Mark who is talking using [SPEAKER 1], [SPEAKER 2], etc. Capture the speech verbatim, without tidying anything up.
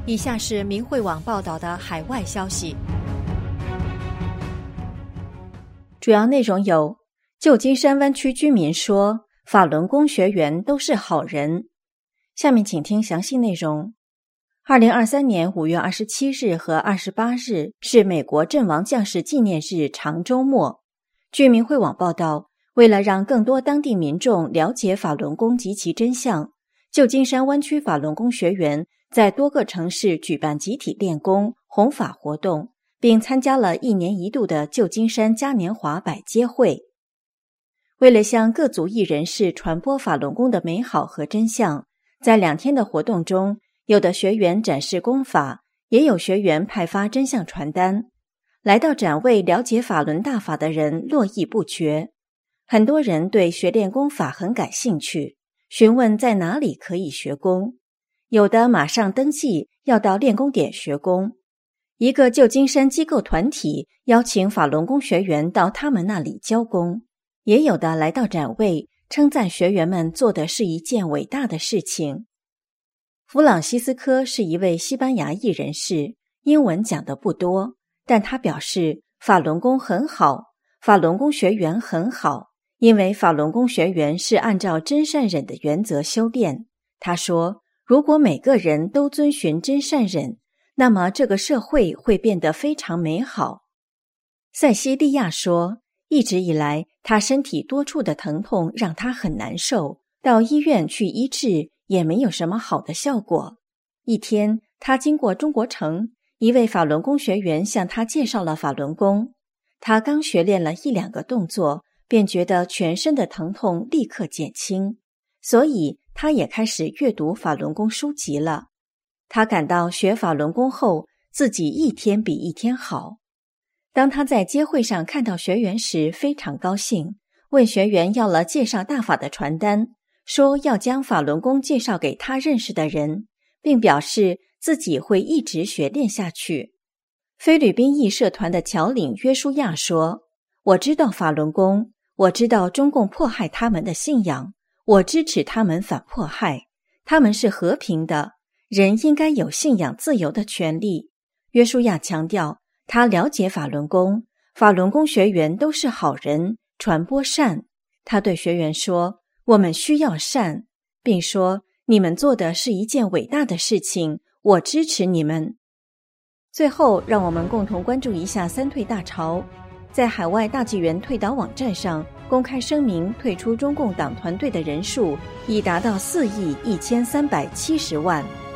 [SPEAKER 1] 以下是明慧网报道的海外消息，主要内容有：旧金山湾区居民说，法轮功学员都是好人。下面请听详细内容。二零二三年五月二十七日和二十八日是美国阵亡将士纪念日长周末。据明慧网报道，为了让更多当地民众了解法轮功及其真相，旧金山湾区法轮功学员在多个城市举办集体练功、弘法活动，并参加了一年一度的旧金山嘉年华百街会。为了向各族裔人士传播法轮功的美好和真相，在两天的活动中，有的学员展示功法，也有学员派发真相传单。来到展位了解法轮大法的人络绎不绝，很多人对学练功法很感兴趣，询问在哪里可以学功。有的马上登记要到练功点学功。一个旧金山机构团体邀请法轮功学员到他们那里教功，也有的来到展位称赞学员们做的是一件伟大的事情。弗朗西斯科是一位西班牙裔人士，英文讲得不多，但他表示法轮功很好，法轮功学员很好，因为法轮功学员是按照真善忍的原则修炼。他说，如果每个人都遵循真善忍，那么这个社会会变得非常美好。塞西利亚说，一直以来他身体多处的疼痛让他很难受，到医院去医治也没有什么好的效果。一天，他经过中国城，一位法轮功学员向他介绍了法轮功。他刚学练了一两个动作，便觉得全身的疼痛立刻减轻，所以他也开始阅读法轮功书籍了。他感到学法轮功后，自己一天比一天好。当他在街会上看到学员时，非常高兴，问学员要了介绍大法的传单，说要将法轮功介绍给他认识的人，并表示自己会一直学练下去。菲律宾裔社团的侨领约书亚说，我知道法轮功，我知道中共迫害他们的信仰，我支持他们反迫害，他们是和平的，人应该有信仰自由的权利。约书亚强调，他了解法轮功，法轮功学员都是好人，传播善。他对学员说，我们需要善，并说，你们做的是一件伟大的事情，我支持你们。最后，让我们共同关注一下三退大潮。在海外大纪元退党网站上公开声明退出中共党团队的人数已达到四亿一千三百七十万。